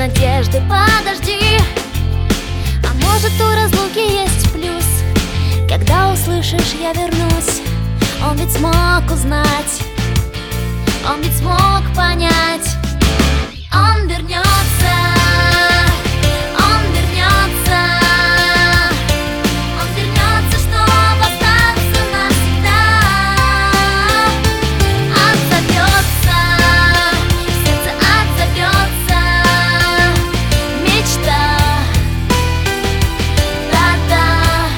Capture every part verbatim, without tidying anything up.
надежды, подожди. А может, у разлуки есть плюс? Когда услышишь, я вернусь. Он ведь смог узнать, он ведь смог понять. Он вернется, он вернется, он вернется, чтобы остаться навсегда. Отзовется, сердце отзовется, мечта, да-да.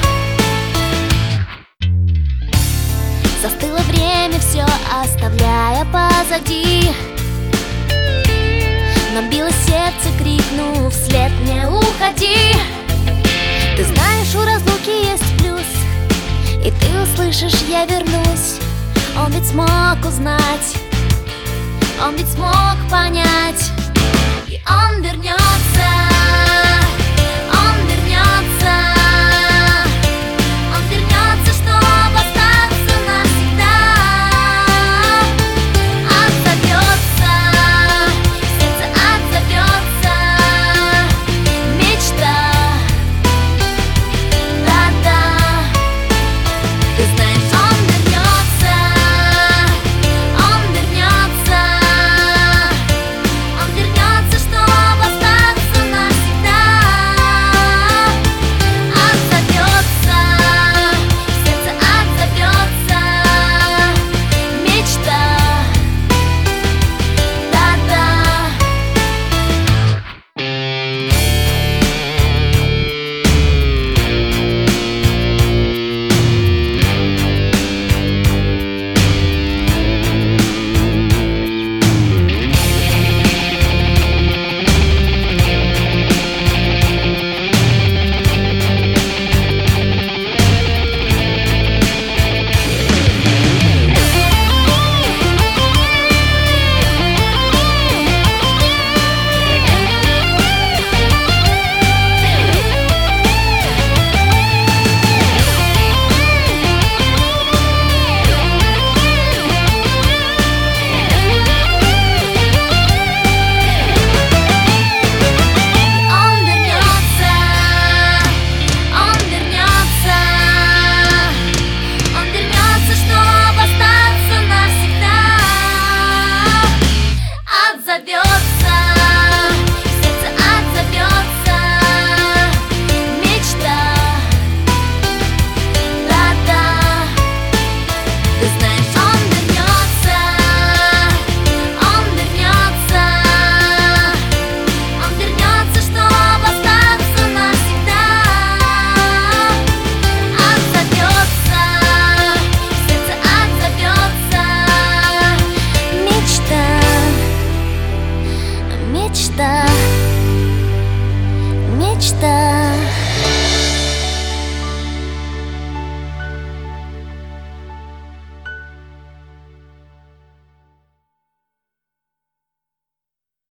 Застыло время, все оставляя позади. Но било сердце, крикнув вслед: не уходи. Ты знаешь, у разлуки есть плюс, и ты услышишь, я вернусь. Он ведь смог узнать, он ведь смог понять. И он вернется, он вернется, он вернется, чтобы остаться навсегда. Отзовется, сердце отзовется, мечта, да-да. Ты знаешь, он вернется, он вернется, он вернется, чтобы остаться навсегда. Отзовется, сердце отзовется, мечта, да-да. Он вернется, он вернется, он вернется, чтобы остаться навсегда. Отзовется, сердце отзовется, мечта, да-да. Ты знаешь, он вернется, он вернется, он вернется, чтобы остаться навсегда. Отзовется, сердце отзовется, мечта, мечта, мечта.